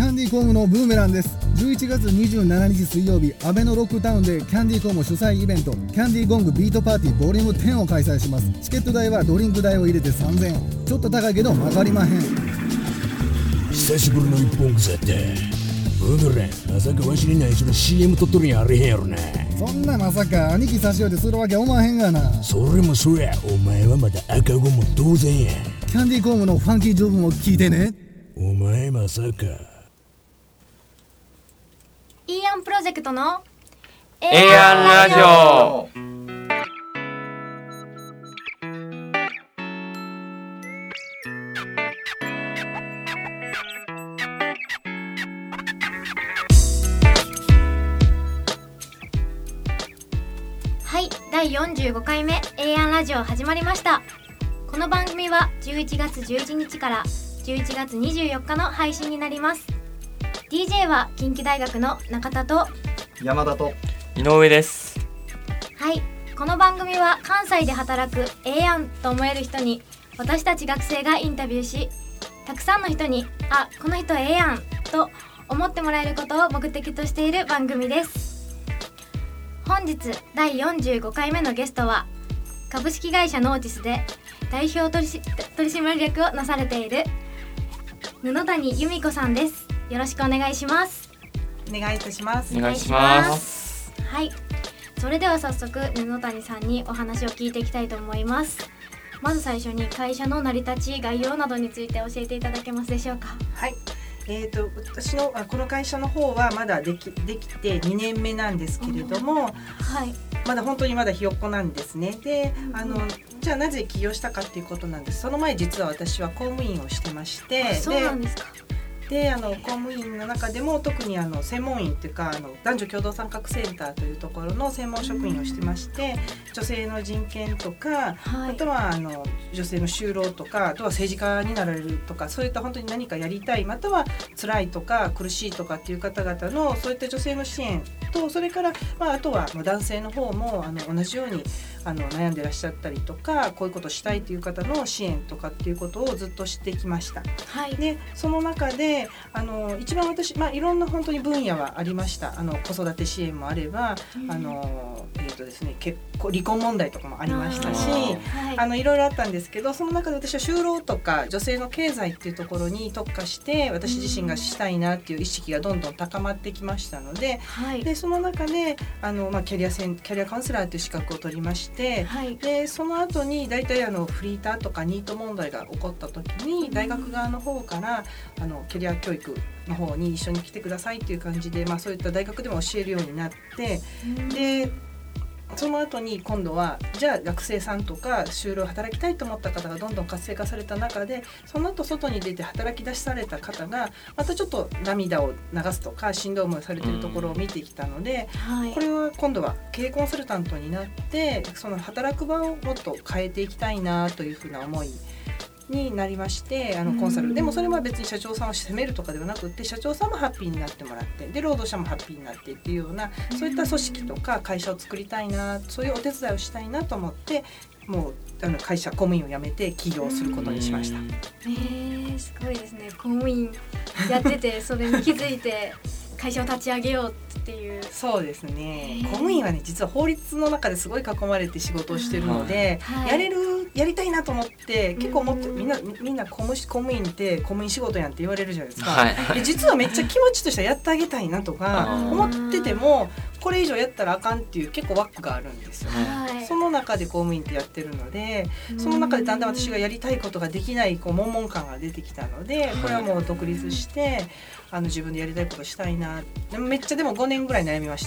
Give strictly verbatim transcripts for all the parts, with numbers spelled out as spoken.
ャンディコムのブーメランです。じゅういちがつにじゅうしちにち水曜日、アベノロックタウンでキャンディコム主催イベントキャンディゴングビートパーティーボリュームじゅうを開催します。チケット代はドリンク代を入れてさんぜんえん。ちょっと高いけど曲がりまへん。 久しぶりの一本草ってブーメラン、まさかわしに内緒で シーエム 撮っとるんやあれへんやろな。 そんなまさか兄貴差し寄ってするわけおまへんがな。 それもそうや、お前はまだ赤子も同然や。 キャンディコムのファンキージョブも聞いてね。 お前まさかイーアンプロジェクトのエアンラジオ。 はい、だいよんじゅうごかいめ エーアン ラジオ始まりました。この番組はじゅういちがつじゅういちにちからじゅういちがつにじゅうよっかの配信になります。 ディージェー は近畿大学の中田と山田と井上です。 はい、この番組は関西で働くええやんと思える人に私たち学生がインタビューし、たくさんの人にあ、この人ええやんと思ってもらえることを目的としている番組です。本日だいよんじゅうごかいめのゲストは株式会社ノーティスで代表取締取締役をなされている布谷由美子さんです。よろしくお願いします。 お願いいたします。 お願いします。 はい、それでは早速布谷さんにお話を聞いていきたいと思います。まず最初に会社の成り立ち概要などについて教えていただけますでしょうか。 はい、えーと、私のあこの会社の方はまだでき、できてにねんめなんですけれども、 はい、 まだ本当にまだひよっこなんですね。で、あのじゃあなぜ起業したかっていうことなんです。その前実は私は公務員をしてまして、 そうなんですか。 であの公務員の中でも特にあの専門員っていうかあの男女共同参画センターというところの専門職員をしてまして、女性の人権とか、はい、あとはあの女性の就労とか、あとは政治家になられるとか、そういった本当に何かやりたい、または辛いとか苦しいとかっていう方々のそういった女性の支援と、それから、まあ、あとは男性の方もあの同じようにあの悩んでらっしゃったりとか、こういうことしたいという方の支援とかっていうことをずっとしてきました。 はい、でその中であの一番私、まあ、いろんな本当に分野はありました。あの子育て支援もあれば、うんあのえーとですね、結構離婚問題とかもありましたし、あ、はい、あのいろいろあったんですけど、その中で私は就労とか女性の経済っていうところに特化して私自身がしたいなっていう意識がどんどん高まってきましたので、はい、でその中であの、まあ、キャリアセンキャリアカウンセラーという資格を取りまして、はい、でその後に大体あのフリーターとかニート問題が起こった時に大学側の方からあのキャリア教育の方に一緒に来てくださいっていう感じで、まあ、そういった大学でも教えるようになって、でその後に今度はじゃあ学生さんとか就労働きたいと思った方がどんどん活性化された中で、その後外に出て働き出しされた方がまたちょっと涙を流すとかしんどい思いされているところを見てきたので、はい、これは今度は経営コンサルタントになってその働く場をもっと変えていきたいなというふうな思いになりまして、あのコンサルでもそれは別に社長さんを責めるとかではなくって、社長さんもハッピーになってもらって、で労働者もハッピーになってっていうようなそういった組織とか会社を作りたいな、そういうお手伝いをしたいなと思って、もうあの会社公務員を辞めて起業することにしました。 えー、すごいですね。公務員やっててそれに気づいて会社を立ち上げようっていう。 そうですね、公務員はね実は法律の中ですごい囲まれて仕事をしてるので、はい、やれるやりたいなと思って結構思って、みんなみんな公務、公務員って公務員仕事やんって言われるじゃないですか、はい、で実はめっちゃ気持ちとしてはやってあげたいなとか思ってても、これ以上やったらあかんっていう結構ワックがあるんですよね、はい、その中で公務員ってやってるので、その中でだんだん私がやりたいことができないこう悶々感が出てきたので、これはもう独立してあの自分でやりたいことしたいな。でもめっちゃでもごねんぐらい悩みました。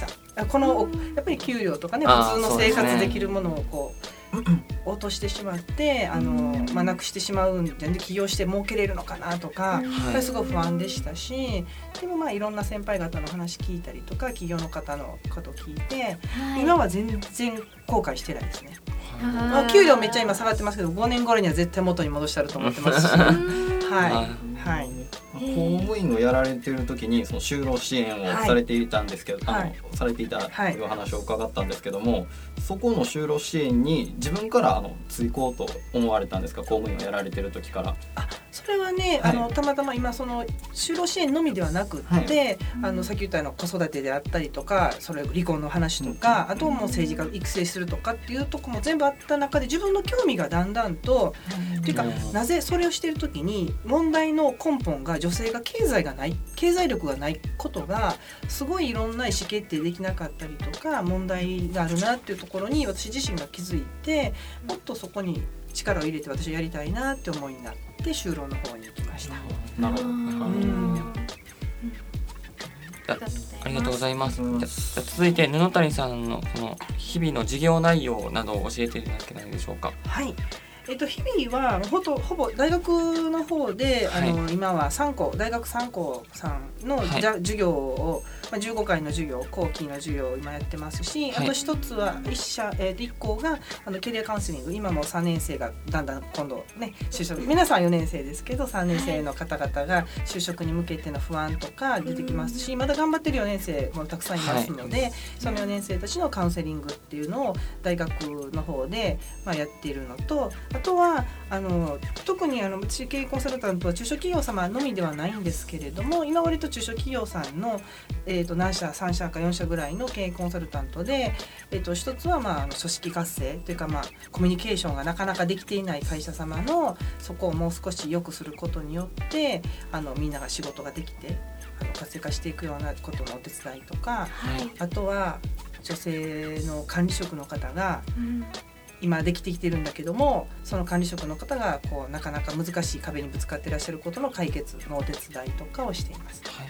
このやっぱり給料とかね、普通の生活できるものをこう落としてしまってあの、まあ、なくしてしまうんで起業して儲けれるのかなとか、それすごい不安でしたし、でもまあいろんな先輩方の話聞いたりとか企業の方のことを聞いて、はい、今は全然後悔してないですね。まあ、給料めっちゃ今下がってますけど、ごねんごろには絶対元に戻したると思ってますしはい、はい、 公務員をやられてる時にその就労支援をされていたんですけど、はい、あのされていたというお話を伺ったんですけども、はい、そこの就労支援に自分からあのついこうと思われたんですか？公務員をやられてる時から。 あ、それはね、はい、あのたまたま今その就労支援のみではなくって、はい、あのさっき言ったような子育てであったりとか、それ離婚の話とか、うん、あともう政治家を育成するとかっていうところも全部あった中で、自分の興味がだんだんと、うん、っていうか、なぜそれをしている時に問題の根本が女性が経済がない経済力がないことがすごいいろんな意思決定できなかったりとか問題があるなっていうところに私自身が気づいて、もっとそこに力を入れて私はやりたいなって思いになって就労の方に行きました。 なるほど。うんありがとうございます。じゃ続いて布谷さんのこの日々の授業内容などを教えていただけないでしょうか？ はい。えっと、日々はほとほぼ大学の方で、はい、あの今はさん校大学さん校さんの、はい、授業を、まあ、じゅうごかいの授業後期の授業を今やってますし、はい、あと一つは一社、えー、いっ校があのキャリアカウンセリング、今もさんねん生がだんだん今度ね就職、皆さんよねん生ですけどさんねん生の方々が就職に向けての不安とか出てきますし、まだ頑張ってるよねん生もたくさんいますので、はい、そのよねん生たちのカウンセリングっていうのを大学の方で、まあ、やっているのと、あとはあの特にあの私経営コンサルタントは中小企業様のみではないんですけれども、今割と中小企業さんの、えー、と何社さん社かよん社ぐらいの経営コンサルタントで、えー、と一つは、まあ、あの組織活性というか、まあ、コミュニケーションがなかなかできていない会社様のそこをもう少し良くすることによってあのみんなが仕事ができてあの活性化していくようなことのお手伝いとか、はい、あとは女性の管理職の方が、うん今できてきてるんだけども、その管理職の方がこうなかなか難しい壁にぶつかっていらっしゃることの解決のお手伝いとかをしています。はい、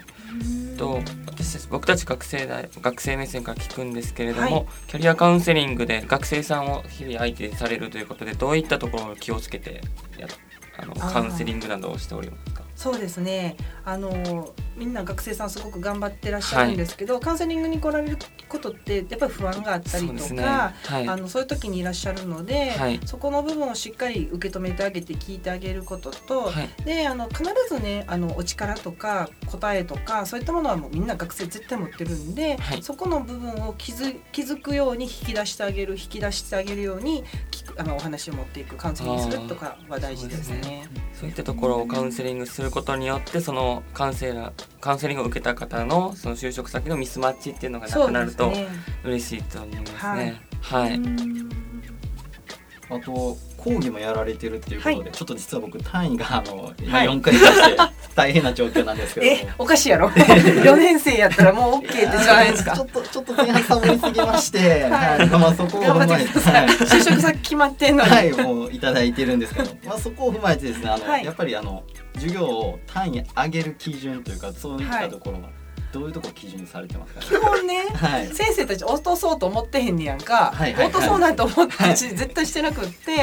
と私たち僕たち学生だ学生目線から聞くんですけれども、はい、キャリアカウンセリングで学生さんを日々相手されるということで、どういったところを気をつけてやあのカウンセリングなどをしておりますか？ そうですね、あのみんな学生さんすごく頑張ってらっしゃるんですけど、はい、カウンセリングに来られることってやっぱり不安があったりとか、そう、ねはい、あのそういう時にいらっしゃるので、はい、そこの部分をしっかり受け止めてあげて聞いてあげることと、はい、であの必ずねあのお力とか答えとかそういったものはもうみんな学生絶対持ってるんで、はい、そこの部分を気づ、気づくように引き出してあげる引き出してあげるように聞くあのお話を持っていくカウンセリングするとかは大事ですね。そうですね、 そういったところをカウンセリングすることによってそのカウンセラーカウンセリングを受けた方のその就職先のミスマッチっていうのがなくなると嬉しいと思いますね。はい、はい、 あと講義もやられてるっていうことで、はい、ちょっと実は僕単位があの今よんかい出して大変な状況なんですけども、 えおかしいやろよねん生やったらもう OK ってじゃないですか。 ちょっとちょっと前半サボりすぎまして、はいはい、まあそこを踏まえて、 はい、就職先決まってんのにはいもういただいてるんですけど、まあそこを踏まえてですねあの、はい、やっぱりあの授業を単位上げる基準というかそういったところが、はいどういうところを基準にされてますかね。 基本ね、はい、先生たち落とそうと思ってへんねやんか、はいはいはい、落とそうなんて思って、はい、絶対してなくって、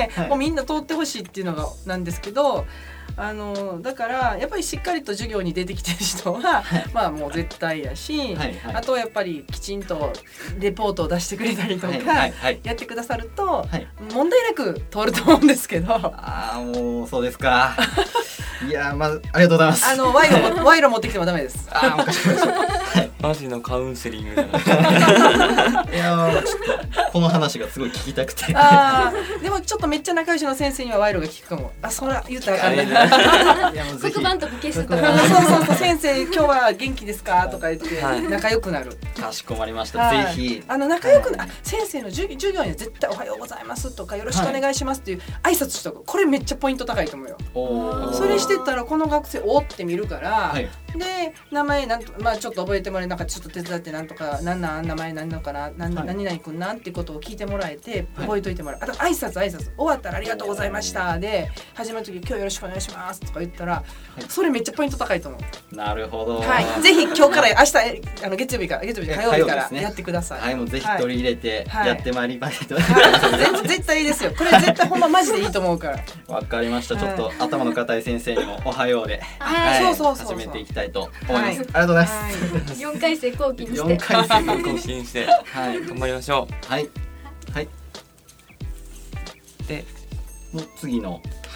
はい、もうみんな通ってほしいっていうのがなんですけど、あのだからやっぱりしっかりと授業に出てきてる人は、はい、まあもう絶対やし、はいはい、あとはやっぱりきちんとレポートを出してくれたりとか、はいはいはい、やってくださると、はい、問題なく通ると思うんですけど。 ああもうそうですかいやまずありがとうございます。 あの賄賂も賄賂持ってきてもダメです。 ああおかしいおかしい、はい、 マジのカウンセリングいやちょっとこの話がすごい聞きたくてあでもちょっとめっちゃ仲良しの先生には賄賂が効くかも。あそら言ったらあかんねいやもうぜひ黒板とか消すとかそうそうそう先生今日は元気ですかとか言って仲良くなる。 かしこまりました、はい、ぜひあの仲良くな、はい、先生の授業には絶対おはようございますとかよろしくお願いしますっていう挨拶しとく。これめっちゃポイント高いと思うよ。おそれしてたらこの学生おって見るから、はい、で名前なんと、まあ、ちょっと覚えてもらえなんかちょっと手伝ってなんとかなんなん名前何なのかな何、はい、何々くんなんてことを聞いてもらえて覚えといてもらう、はい、あと挨拶挨拶終わったらありがとうございましたで始まる時今日よろしくお願いしますとか言ったら、はい、それめっちゃポイント高いと思う。 なるほど、 はい、ぜひ今日から明日あの月曜日から月曜日火曜日からやってください。 はい、もうぜひ取り入れてやってまいりまいと、はいはい、絶対いいですよ。これ絶対ほんまマジでいいと思うから。 わかりました。ちょっと、はい、頭の固い先生にもおはようで、 はいはい、そうそうそうそう始めていきたいと思います、はい、ありがとうございます、 はい、よんかい生後期にしてよんかい生後期にして、はい、頑張りましょう。はいはい。 でもう次の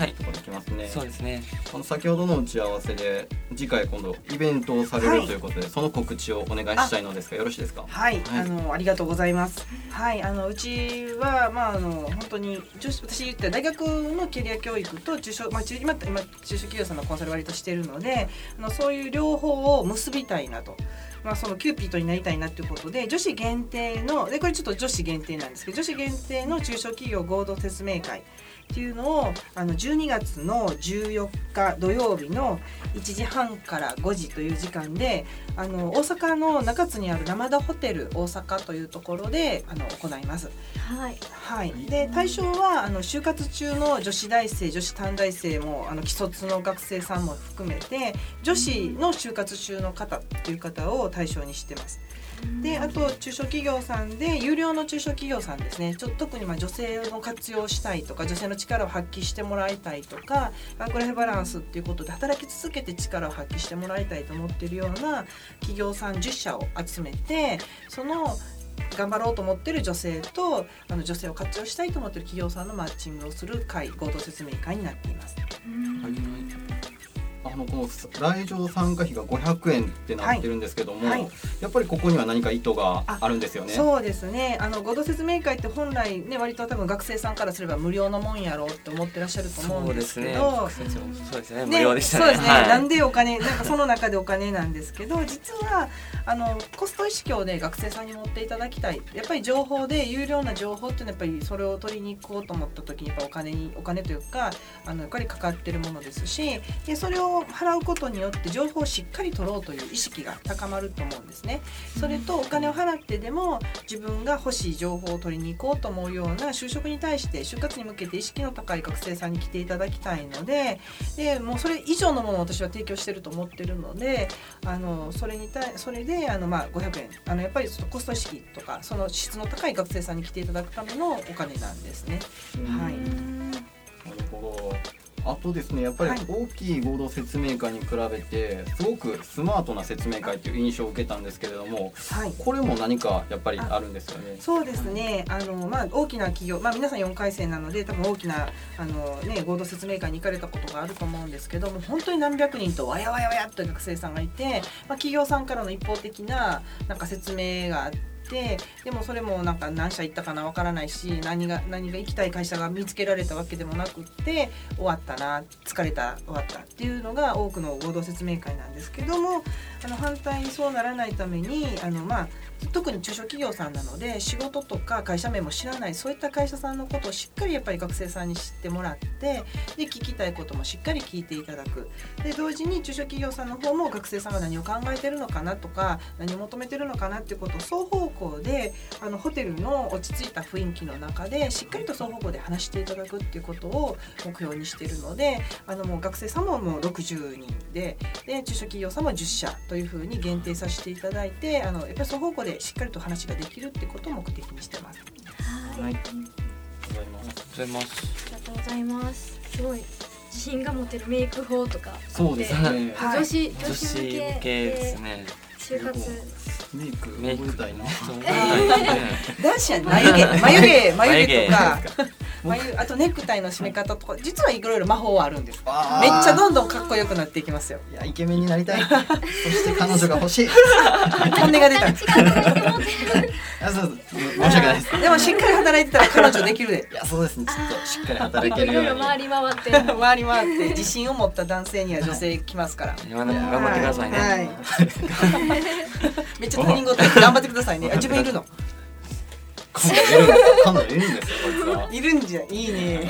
ところに来ますね。 そうですね。 あの先ほどの打ち合わせで次回今度イベントをされる、はい、ということでその告知をお願いしたいのですがよろしいですか？ はい、はい、あのありがとうございます。はい、あのうちはまああの本当に女子私言った大学のキャリア教育と中小まあ中今今中小企業さんのコンサル割としているので、あのそういう両方を結びたいなと。まあ、そのキューピッドになりたいなということで女子限定のでこれちょっと女子限定なんですけど女子限定の中小企業合同説明会っていうのをあのじゅうにがつのじゅうよっか土曜日のいちじはんからごじという時間であの大阪の中津にあるラマダホテル大阪というところであの行います。 はい、 はい、で対象はあの就活中の女子大生女子短大生もあの既卒の学生さんも含めて女子の就活中の方っていう方を対象にしてます。であと中小企業さんで有料の中小企業さんですねちょっと特にまあ女性の活用したいとか女性の力を発揮してもらいたいとかワークライフバランスっていうことで働き続けて力を発揮してもらいたいと思っているような企業さんじゅっしゃを集めてその頑張ろうと思っている女性とあの女性を活用したいと思っている企業さんのマッチングをする会合同説明会になっています。 はいあのこの来場参加費がごひゃくえんってなってるんですけども、はいはい、やっぱりここには何か意図があるんですよね。 そうですねあの合同説明会って本来ね割と多分学生さんからすれば無料のもんやろうって思ってらっしゃると思うんですけどそうですね無料でしたね。 そうですね、 はい、 なんでお金なんかその中でお金なんですけど実はあのコスト意識をね学生さんに持っていただきたいやっぱり情報で有料な情報っていうのはやっぱりそれを取りに行こうと思った時にやっぱお金にお金というかあのやっぱりかかってるものですしでそれを払うことによって情報をしっかり取ろうという意識が高まると思うんですね。それとお金を払ってでも自分が欲しい情報を取りに行こうと思うような就職に対して就活に向けて意識の高い学生さんに来ていただきたいので、でもうそれ以上のものを私は提供していると思っているのであのそれに対それであの、まあ、ごひゃくえんあのやっぱりそのコスト意識とかその質の高い学生さんに来ていただくためのお金なんですね。はい、 なるほど。あとですねやっぱり大きい合同説明会に比べてすごくスマートな説明会という印象を受けたんですけれども、はい、これも何かやっぱりあるんですよね。 そうですねあの、まあ、大きな企業、まあ、皆さんよんかい生なので多分大きなあの、ね、合同説明会に行かれたことがあると思うんですけども本当に何百人とわやわやわやっと学生さんがいて、まあ、企業さんからの一方的な、なんか説明があってで, でもそれもなんか何社行ったかなわからないし 何が何が行きたい会社が見つけられたわけでもなくって終わったな疲れた終わったっていうのが多くの合同説明会なんですけどもあの反対にそうならないためにあの、まあ、特に中小企業さんなので仕事とか会社名も知らないそういった会社さんのことをしっかりやっぱり学生さんに知ってもらってで聞きたいこともしっかり聞いていただくで同時に中小企業さんの方も学生さんが何を考えてるのかなとか何を求めてるのかなっていうことを双方向であのホテルの落ち着いた雰囲気の中でしっかりと双方向で話していただくっていうことを目標にしているのであのもう学生さんももうろくじゅうにんで、で中小企業さんもじゅっしゃというふうに限定させていただいてあのやっぱり双方向でしっかりと話ができるってことを目的にしてます。 はい、 ありがとうございます。 ありがとうございます。すごい自信が持てるメイク法とかそうですね、 はい、女子女子向けですね。 就活メイクメイクみたいな男子は眉毛眉毛眉毛とか眉あとネクタイの締め方とか実はいろいろ魔法はあるんです。めっちゃどんどんかっこよくなっていきますよ。 いやイケメンになりたいそして彼女が欲しい本音が出たあそうそう申し訳ないですでもしっかり働いてたら彼女できるでいやそうですねちょっとしっかり働けるいようにろいろ回り回って回り回って自信を持った男性には女性来ますから頑張ってくださいね、 はいはい、めっちゃ他人事頑張ってくださいね。自分いるの彼女いる彼女いるんですよこいつはいるんじゃいいね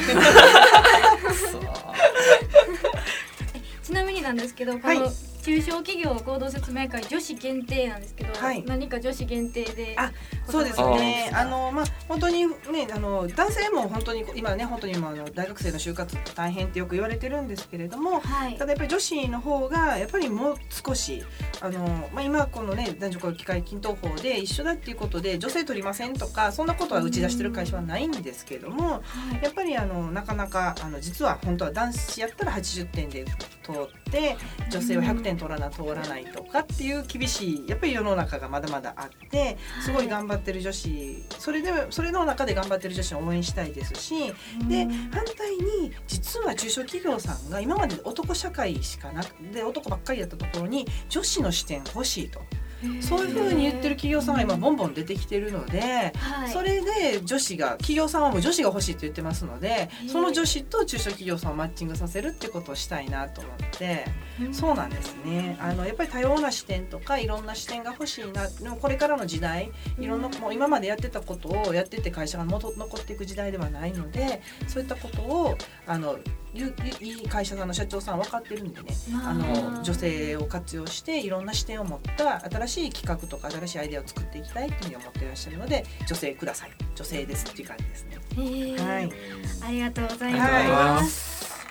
ちなみになんですけどこはいの中小企業合同説明会女子限定なんですけど、 はい、 何か女子限定であそうですねあの、まあ、本当に、ね、あの男性も本当に今ね本当に今あの大学生の就活って大変ってよく言われてるんですけれども、 はい、 ただやっぱり女子の方がやっぱりもう少しあの、まあ、今このね男女雇用機会均等法で一緒だっていうことで女性取りませんとかそんなことは打ち出してる会社はないんですけども、はい、やっぱりあのなかなかあの実は本当は男子やったらはちじゅってんで通っって女性はひゃくてん取らな通らないとかっていう厳しいやっぱり世の中がまだまだあってすごい頑張ってる女子それでそれの中で頑張ってる女子を応援したいですしで反対に実は中小企業さんが今まで男社会しかなくて男ばっかりやったところに女子の視点欲しいと。そういうふうに言ってる企業さんが今ボンボン出てきてるので、はい、それで女子が企業さんはもう女子が欲しいって言ってますのでその女子と中小企業さんをマッチングさせるってことをしたいなと思ってそうなんですねあのやっぱり多様な視点とかいろんな視点が欲しいなでもこれからの時代いろんなもう今までやってたことをやってて会社が残っていく時代ではないのでそういったことをあのいい会社さんの社長さん分かってるんでねあの女性を活用していろんな視点を持った新しい企画とか新しいアイデアを作っていきたいっていうふうに思っていらっしゃるので女性ください女性ですっていう感じですね。 はい、ありがとうございます、はい、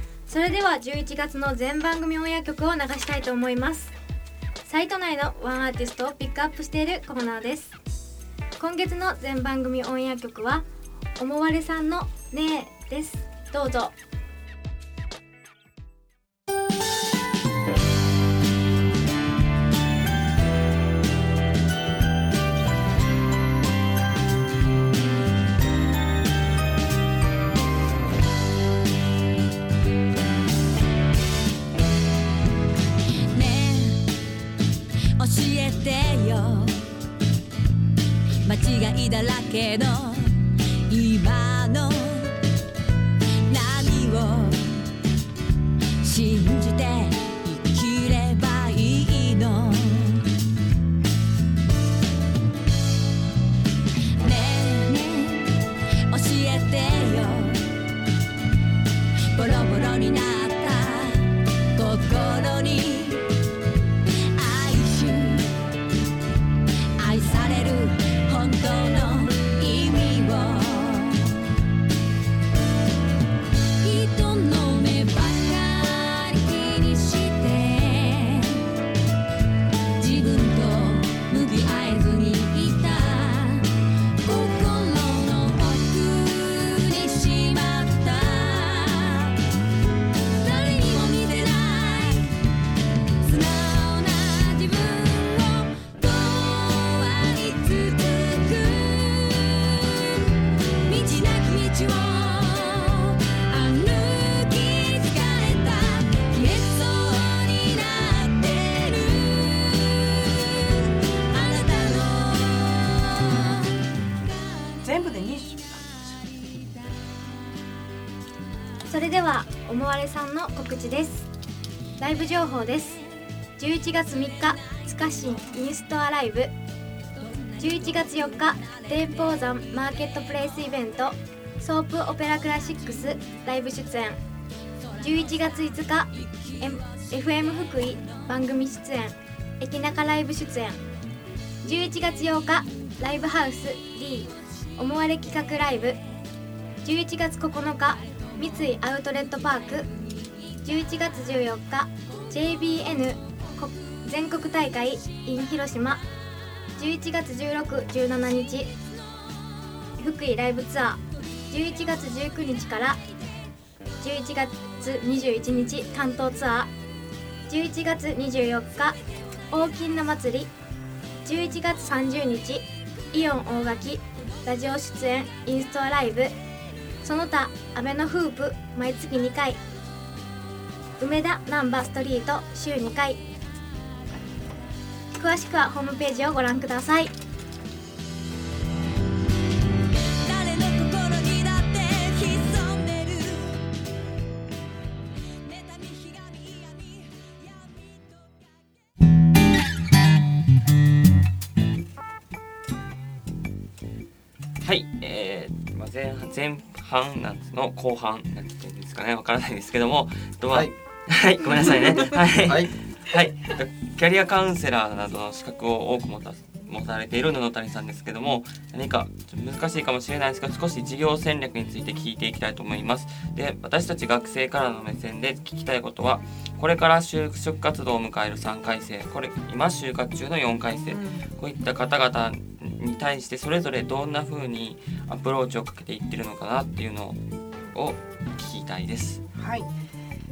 それではじゅういちがつの全番組オンエア曲を流したいと思います。サイト内のワンアーティストをピックアップしているコーナーです。今月の全番組オンエア曲はおもわれさんのねえです。どうぞ。 間違いだらけの今の何を信じて生きればいいのねえねえ教えてよボロボロになった心に愛し愛される本当の意味を人の目ばかり気にして自分と向き合えずにいた心の奥にしまった誰にも見せない素直な自分を問い続けそれではおもわれさんの告知です。ライブ情報です。じゅういちがつみっかつかしんインストアライブ、じゅういちがつよっか霊宝山マーケットプレイスイベントソープオペラクラシックスライブ出演、じゅういちがついつか エフエム 福井番組出演駅中ライブ出演、じゅういちがつようかライブハウス D おもわれ企画ライブ、じゅういちがつここのか三井アウトレットパーク、じゅういちがつじゅうよっか ジェイビーエヌ 全国大会 in 広島、じゅういちがつじゅうろく、じゅうしちにち福井ライブツアー、じゅういちがつじゅうくにちからじゅういちがつにじゅういちにち関東ツアー、じゅういちがつにじゅうよっか大きな祭り、じゅういちがつさんじゅうにちイオン大垣ラジオ出演インストアライブ、その他アベノフープ毎月にかい、梅田難波ストリート週にかい、詳しくはホームページをご覧ください。 誰の心にだって潜んでる妬みひがみ嫌みはい、えーまあ、前半前半なんの後半なんて言うんですかね、わからないんですけども、とは、はい、はい、ごめんなさいね。はい、はい、はい、キャリアカウンセラーなどの資格を多く持た持たれている布谷さんですけども、何か難しいかもしれないですが、少し事業戦略について聞いていきたいと思います。で、私たち学生からの目線で聞きたいことは、これから就職活動を迎えるさんかいせい、これ今就活中のよんかいせい、うん、こういった方々に対してそれぞれどんな風にアプローチをかけていってるのかなっていうのを聞きたいです。 はい、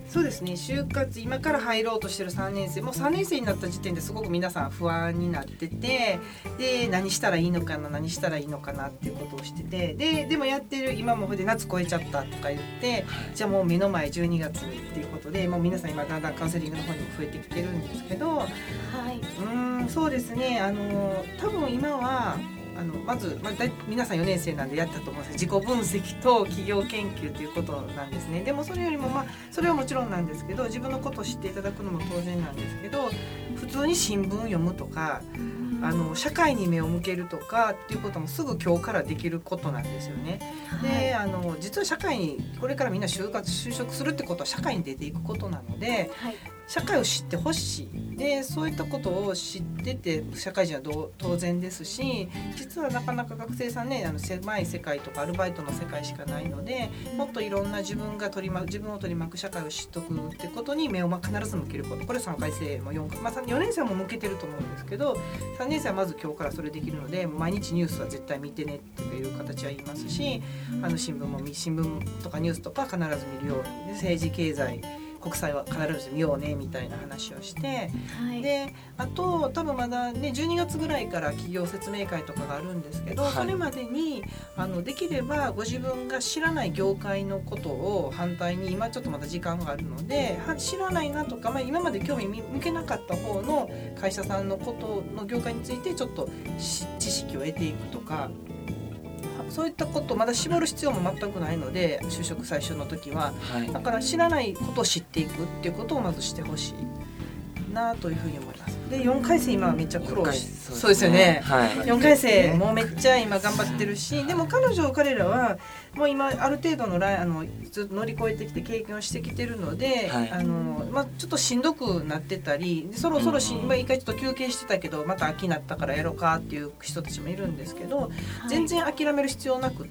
そうですね、就活今から入ろうとしてるさんねん生もうさんねん生になった時点ですごく皆さん不安になってて、で何したらいいのかな何したらいいのかなっていうことをしてて、ででもやってる今もで夏越えちゃったとか言って、じゃあもう目の前じゅうにがつにっていうことでもう皆さん今だんだんカウンセリングの方にも増えてきてるんですけど、 はい、 うーんそうですね、あの多分今はあのまず、まあ、だ皆さんよねん生なんでやったと思うんですけど、自己分析と企業研究ということなんですね。でもそれよりも、まあ、それはもちろんなんですけど、自分のことを知っていただくのも当然なんですけど、普通に新聞読むとか、あの社会に目を向けるとかっていうこともすぐ今日からできることなんですよね。で、あの実は社会にこれからみんな就活就職するってことは社会に出ていくことなので、 はい、 社会を知ってほしい。でそういったことを知ってて社会人はどう当然ですし、実はなかなか学生さんね、あの狭い世界とかアルバイトの世界しかないので、もっといろんな自分が取り巻く自分を取り巻く社会を知っとくってことに目を必ず向けること。これさんかい生もよんかい、まあ、よねん生も向けてると思うんですけど、さんねん生はまず今日からそれできるので、毎日ニュースは絶対見てねっていう形は言いますし、あの新聞も新聞とかニュースとか必ず見るように、政治経済国際は必ず見ようねみたいな話をして、 はい、 であと多分まだねじゅうにがつぐらいから企業説明会とかがあるんですけど、はい、それまでにあのできればご自分が知らない業界のことを反対に、今ちょっとまだ時間があるので知らないなとか、まあ、今まで興味向けなかった方の会社さんのことの業界についてちょっと知識を得ていくとか、そういったことまだ絞る必要も全くないので、就職最初の時は、はい、だから知らないことを知っていくっていうことをまずしてほしいなというふうに思います。でよんかい生今はめっちゃ苦労し、そうですよね、はい、よんかい生もうめっちゃ今頑張ってるし、でも彼女彼らはもう今ある程度のラインあのずっと乗り越えてきて経験をしてきてるので、はい、あのまあ、ちょっとしんどくなってたり、そろそろし、うん、今一回ちょっと休憩してたけどまた秋になったからやろうかっていう人たちもいるんですけど、はい、全然諦める必要なくって、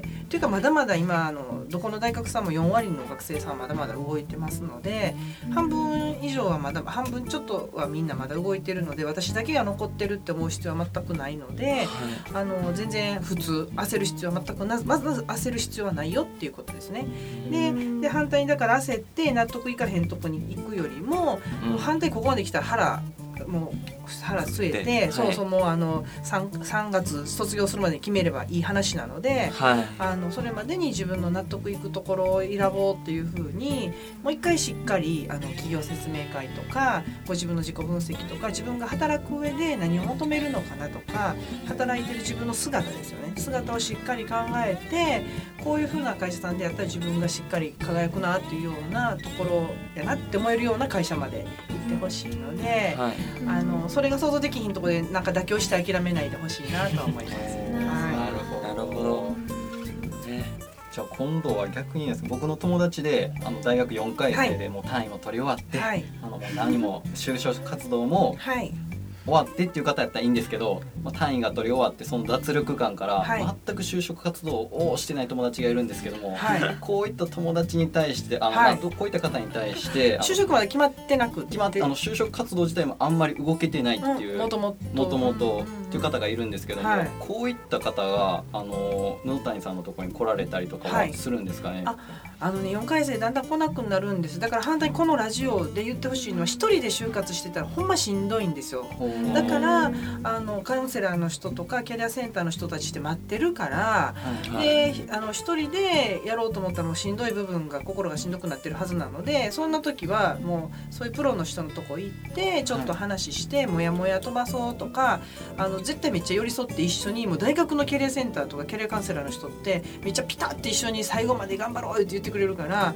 というかまだまだ今あのどこの大学さんもよんわりの学生さんはまだまだ動いてますので、半分以上はまだ半分ちょっとはみんなまだ動いてるので、私だけが残ってるって思う必要は全くないので、はい、あの全然普通焦る必要は全くなまずまず焦る必要はないよっていうことですね。で、で反対にだから焦って納得いかへんとこに行くよりも、うん、反対ここまで来たら腹もう腹据えて、はい、そもそもあの 3, さんがつ卒業するまでに決めればいい話なので、はい、あのそれまでに自分の納得いくところを選ぼうっていうふうにもう一回しっかりあの企業説明会とかご自分の自己分析とか、自分が働く上で何を求めるのかなとか、働いてる自分の姿ですよね、姿をしっかり考えて、こういうふうな会社さんでやったら自分がしっかり輝くなっていうようなところやなって思えるような会社まで行ってほしいので、はい、あのそれが想像できひんところでなんか妥協して諦めないでほしいなとは思います。 なるほど、なるほど、ね、じゃあ今度は逆にです、僕の友達であの大学よんかい生でもう単位も取り終わって、はい、あのもう何も就職活動も、はい、終わってっていう方やったらいいんですけど、まあ、単位が取り終わってその脱力感から、はい、全く就職活動をしてない友達がいるんですけども、はい、こういった友達に対してあの、はい、まあ、こういった方に対して就職まで決まってなく決まってあの就職活動自体もあんまり動けてないっていう、もともとっていう方がいるんですけども、はい、こういった方があの野谷さんのところに来られたりとかはするんですかね。 はい、ああのね、よんかい生だんだん来なくなるんです。だから反対にこのラジオで言ってほしいのは、一人で就活してたらほんましんどいんですよ。だからあのカウンセラーの人とかキャリアセンターの人たちって待ってるから、はいはい、であの一人でやろうと思ったらもうしんどい部分が心がしんどくなってるはずなので、そんな時はもうそういうプロの人のとこ行ってちょっと話して、はい、もやもや飛ばそうとか、あの絶対めっちゃ寄り添って一緒に、もう大学のキャリアセンターとかキャリアカウンセラーの人ってめっちゃピタッて一緒に最後まで頑張ろうって言ってくれるから、はい、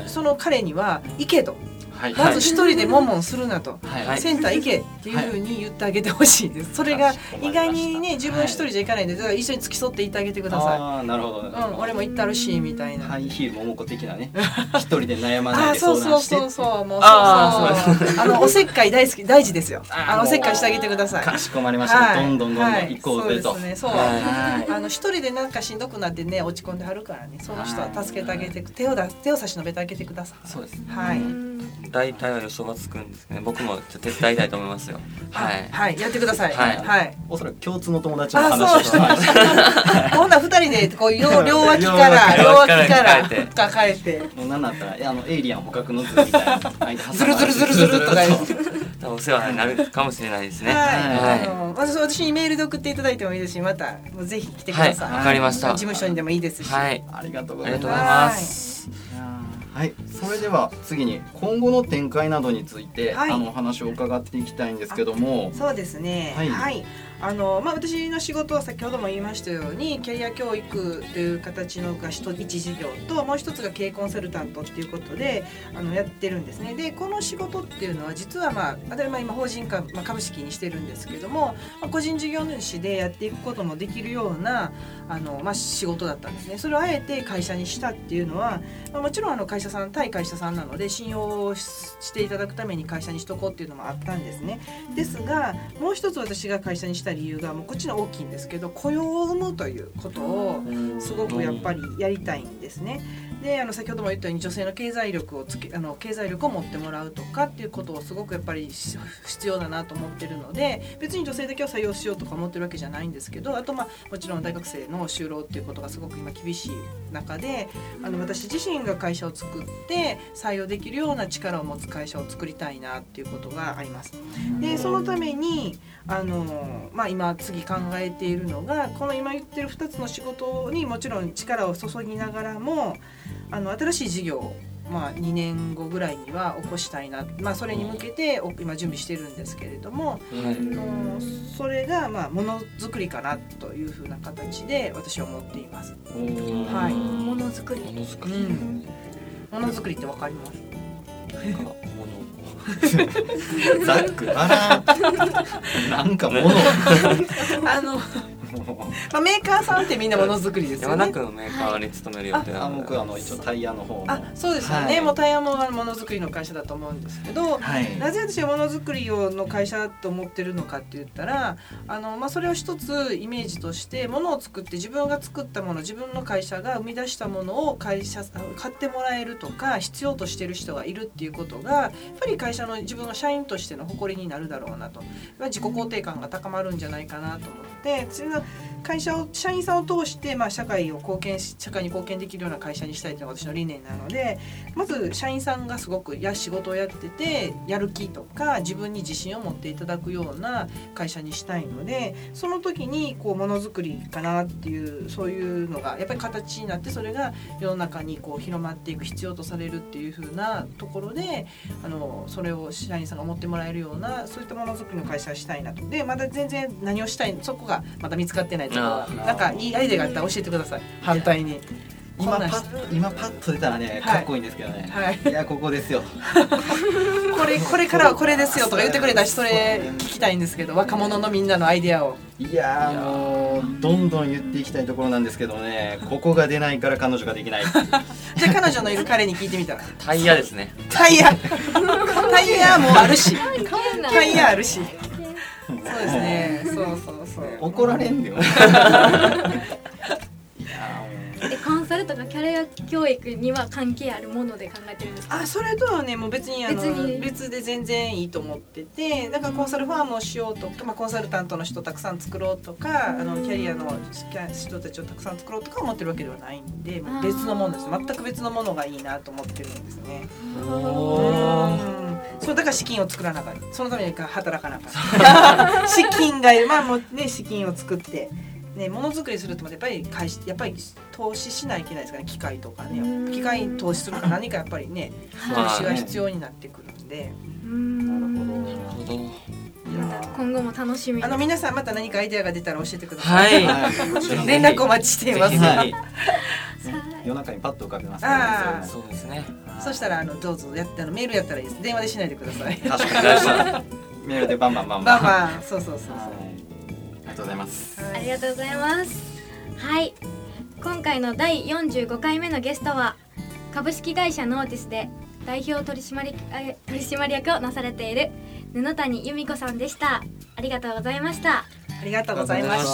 その彼には行けと、はい、まず一人でモンモンするなと、はい、センター行けっていう風に言ってあげてほしいです。それが意外にね、自分一人じゃ行かないんで、だから一緒に付き添って行ってあげてください。 あ、なるほど、 うん、俺も行ったるしみたいな、 ハイヒール桃子的なね一人で悩まないで相談して、 あ、そうそうそうそう、もうそうそう、あのおせっかい大好き、大事ですよ。あのおせっかいしてあげてください。 かしこまりました、はい、どんどんどんどん行こうぜと、はい、そうですね、そう、 はい、あの一人でなんかしんどくなってね落ち込んではるからね、その人は助けてあげて、手を出手を差し伸べてあげてください。 そうですね、 はい。 大体は予想がつくんですね。僕もちょっと手伝いたいと思いますよ。はい、 はい、やってください。 はい、 はい、 おそらく共通の友達の話をしてました。 ほんな二人でこう両両脇から両脇から抱えて、 もうなんだったらいやあのエイリアン捕獲の図みたいなズルズルズルズルとか言って。 お世話になるかもしれないですね。 はい、あの私私にメールで送っていただいてもいいですし、またもうぜひ来てください。 はい、わかりました。 事務所にでもいいですし。 はい、 ありがとうございます。 はい、それでは次に今後の展開などについて、 はい、 あのお話を伺っていきたいんですけども。 そうですね。はい。はい、あのまあ私の仕事は先ほども言いましたようにキャリア教育という形のが一一事業と、もう一つが経営コンサルタントっていうことであのやってるんですね。でこの仕事っていうのは実はまあ当たり前今法人化、まあ、株式にしてるんですけども、まあ、個人事業主でやっていくこともできるようなあの、まあ、仕事だったんですね。それをあえて会社にしたっていうのは、まあ、もちろんあの会社さん対会社さんなので信用していただくために会社にしとこうっていうのもあったんですね。ですがもう一つ私が会社にした理由がもうこっちの大きいんですけど、雇用を生むということをすごくやっぱりやりたいんですね。であの先ほども言ったように女性の経済力をつけあの経済力を持ってもらうとかっていうことをすごくやっぱり必要だなと思ってるので、別に女性だけを採用しようとか思ってるわけじゃないんですけど、あとまあもちろん大学生の就労っていうことがすごく今厳しい中で、あの私自身が会社を作って採用できるような力を持つ会社を作りたいなっていうことがあります。でそのためにあの、まあ、今次考えているのが、この今言ってるふたつの仕事にもちろん力を注ぎながらも、あの新しい事業を、まあ、にねんごぐらいには起こしたいな、まあ、それに向けて今準備してるんですけれども、はい、あのそれがまあものづくりかなというふうな形で私は思っています。はい、 ものづくり、 ものづくり、 うん、ものづくりってわかります？ ざっくばらんなんかものあのまあ、メーカーさんってみんなものづくりですよね。 山田区のメーカーに勤めるよって、 はい、あ僕はあの一応タイヤの方のあそうですよね、はい、もうタイヤもものづくりの会社だと思うんですけど、はい、なぜ私はものづくりをの会社だと思ってるのかって言ったら、あの、まあ、それを一つイメージとしてものを作って、自分が作ったもの、自分の会社が生み出したものを会社買ってもらえるとか必要としてる人がいるっていうことがやっぱり会社の自分の社員としての誇りになるだろうなと、自己肯定感が高まるんじゃないかなと思って、それの会社を社員さんを通して、まあ、社会を貢献し社会に貢献できるような会社にしたいというのが私の理念なので、まず社員さんがすごくや仕事をやっててやる気とか自分に自信を持っていただくような会社にしたいので、その時にこうものづくりかなっていう、そういうのがやっぱり形になって、それが世の中にこう広まっていく必要とされるっていう風なところで、あのそれを社員さんが持ってもらえるようなそういったものづくりの会社をしたいなと。でまだ全然何をしたい、そこがまだ見つかってないところはなんかいいアイデアがあったら教えてください。反対に今パッ今パッと出たらね、かっこいいんですけどね、はい、いやここですよこれこれからはこれですよとか言ってくれたし、それ聞きたいんですけど、若者のみんなのアイデアを。 いやもうどんどん言っていきたいところなんですけどね、ここが出ないから彼女ができないじゃあ彼女のいる彼に聞いてみたら。 タイヤですね。 タイヤタイヤもあるしタイヤあるしそうですね、そうそうそう、 怒られんだよでコンサルとかキャリア教育には関係あるもので考えてるんですか？ あ、それとはね、もう別にあの別に別で全然いいと思ってて、だからコンサルファームをしようとか、まあ、コンサルタントの人たくさん作ろうとか、あのキャリアの人たちをたくさん作ろうとか思ってるわけではないんで、まあ、別のものです。全く別のものがいいなと思ってるんですね。おそうだから資金を作らなかった、そのために働かなかった資金がまあもうね、資金を作ってね、ものづくりするとやっぱり会やっぱり投資しないといけないですからね、機械とかね、機械に投資するか何かやっぱりね、投資が必要になってくるんで、 うーん、 なるほど。 今後も楽しみ。 あの皆さんまた何かアイデアが出たら教えてください。 はい、 連絡お待ちしています。 はい、夜中にパッと浮かべますからね。そうですね。 そしたらあのどうぞやってあのメールやったらいいです。電話でしないでください。 確かにメールでバンバンバンバンバンバン、そうそうそうそう。 ありがとうございます。 ありがとうございます。はい、今回のだいよんじゅうごかいめのゲストは株式会社ノーティスで代表取締取締役をなされている布谷由美子さんでした。ありがとうございました。 ありがとうございました。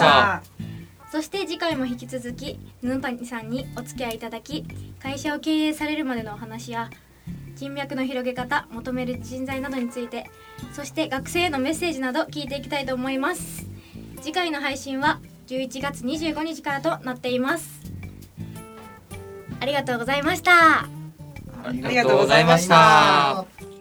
そして次回も引き続き布谷さんにお付き合いいただき、会社を経営されるまでのお話や人脈の広げ方、求める人材などについて、そして学生へのメッセージなど聞いていきたいと思います。次回の配信はじゅういちがつにじゅうごにちからとなっています。ありがとうございました。 ありがとうございました。